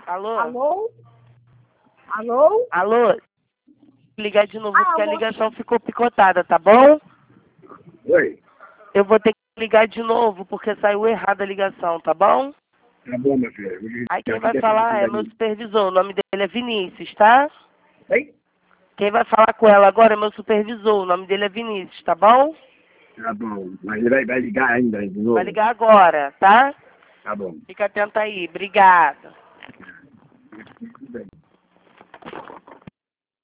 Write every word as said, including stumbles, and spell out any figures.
Alô? Alô? Alô? Alô? Ligar de novo, Ah, porque a alô? ligação ficou picotada, tá bom? Oi. Eu vou ter que ligar de novo, porque saiu errada a ligação, tá bom? Tá bom, meu filho. Vou ligar. Aí quem O que vai que falar é precisa meu de- supervisor, o nome dele é Vinícius, tá? Oi? Quem vai falar com ela agora é meu supervisor, o nome dele é Vinícius, tá bom? Tá bom. Mas ele vai, vai ligar ainda de novo? Vai ligar agora, tá? Tá bom. Fica atento aí, obrigada.